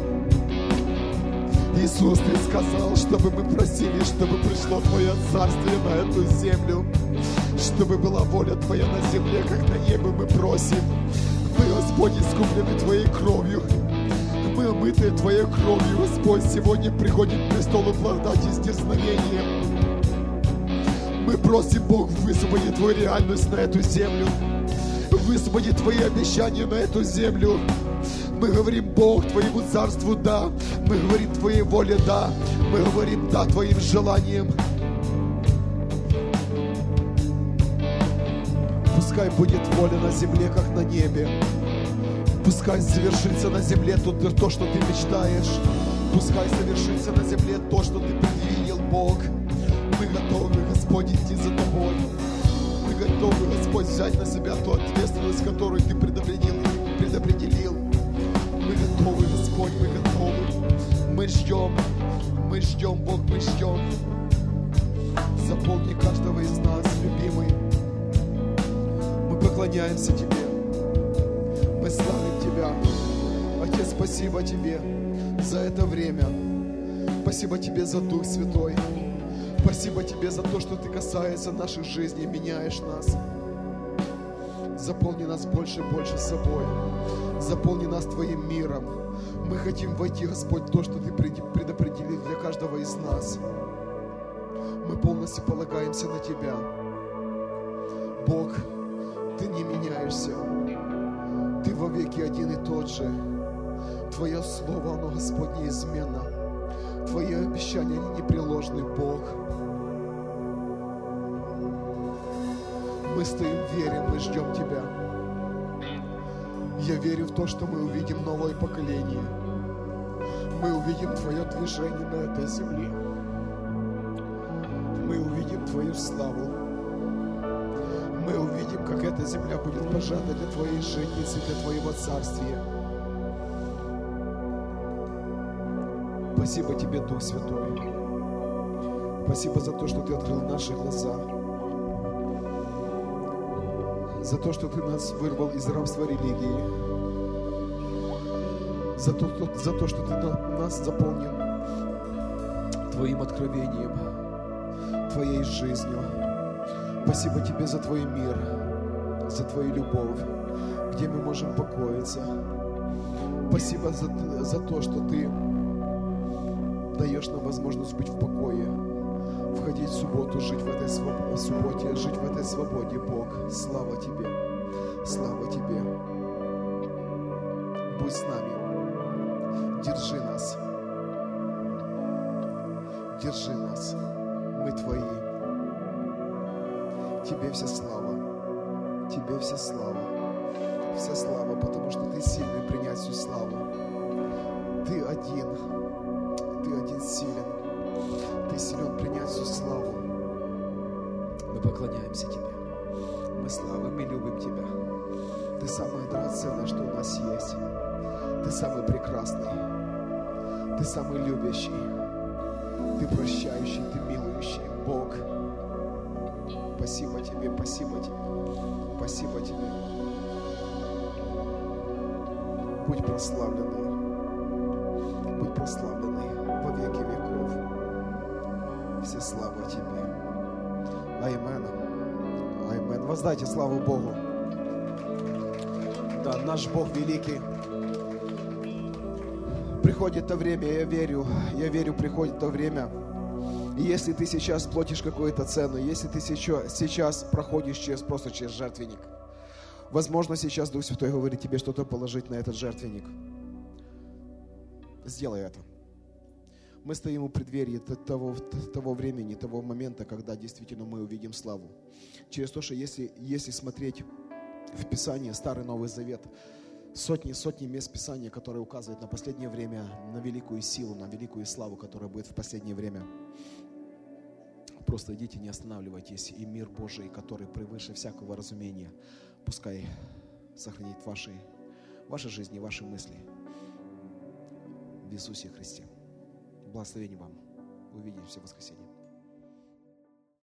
Иисус, Ты сказал, чтобы мы просили, чтобы пришло Твое царствие на эту землю, чтобы была воля Твоя на земле, как на небе. Мы просим. Мы, Господь, искуплены Твоей кровью. Мы омыты Твоей кровью, Господь. Сегодня приходит к престолу благодати с дерзновением. Мы просим, Бог, высвободи Твою реальность на эту землю. Высвободи Твои обещания на эту землю. Мы говорим, Бог, Твоему царству да. Мы говорим, Твоей воле да. Мы говорим да Твоим желаниям. Пускай будет воля на земле, как на небе. Пускай завершится на земле то, что Ты мечтаешь. Пускай завершится на земле то, что Ты предвидел, Бог. Мы готовы, Господь, идти за Тобой. Мы готовы, Господь, взять на себя ту ответственность, которую Ты предопределил. Мы готовы, Господь, мы готовы. Мы ждем, Бог, мы ждем. Заполни каждого из нас, любимый. Мы поклоняемся Тебе. Мы славим Тебя. Отец, спасибо Тебе за это время. Спасибо Тебе за Дух Святой. Спасибо Тебе за то, что Ты касаешься наших жизней, меняешь нас. Заполни нас больше и больше собой. Заполни нас Твоим миром. Мы хотим войти, Господь, в то, что Ты предопределил для каждого из нас. Мы полностью полагаемся на Тебя. Бог, Ты не меняешься. Ты вовеки один и тот же. Твое Слово, оно, Господь, неизменно. Твои обещания, они непреложны, Бог. Мы стоим в вере, мы ждем Тебя. Я верю в то, что мы увидим новое поколение. Мы увидим Твое движение на этой земле. Мы увидим Твою славу. Мы увидим, как эта земля будет пожата для Твоей житницы, для Твоего царствия. Спасибо Тебе, Дух Святой. Спасибо за то, что Ты открыл наши глаза. За то, что Ты нас вырвал из рабства религии. За то, что Ты нас заполнил Твоим откровением, Твоей жизнью. Спасибо Тебе за Твой мир, за Твою любовь, где мы можем покоиться. Спасибо за то, что Ты даешь нам возможность быть в покое. входить в субботу, жить в этой субботе, жить в этой свободе, Бог. Слава Тебе, слава Тебе. Будь с нами, держи нас, мы Твои. Тебе вся слава, Тебе вся слава, потому что Ты сильный принять всю славу. Ты один силен, Ты силен принять всю славу. Мы поклоняемся Тебе, мы славим, мы любим Тебя. Ты самое драгоценное, что у нас есть. Ты самый прекрасный, Ты самый любящий, Ты прощающий, Ты милующий, Бог. Спасибо Тебе, спасибо Тебе, спасибо Тебе. Будь прославленный во веки веков. Вся слава Тебе. Аминь. Аминь. Воздайте славу Богу. Да, наш Бог великий. Приходит то время, я верю, приходит то время. И если ты сейчас платишь какую-то цену, если ты сейчас проходишь просто через жертвенник, возможно, сейчас Дух Святой говорит тебе что-то положить на этот жертвенник. Сделай это. Мы стоим у преддверия того времени, того момента, когда действительно мы увидим славу. Через то, что если смотреть в Писании, Старый Новый Завет, сотни мест Писания, которые указывают на последнее время, на великую силу, на великую славу, которая будет в последнее время. Просто идите, не останавливайтесь, и мир Божий, который превыше всякого разумения, пускай сохранит ваши жизни, ваши мысли в Иисусе Христе. Благословения вам. Увидимся в воскресенье.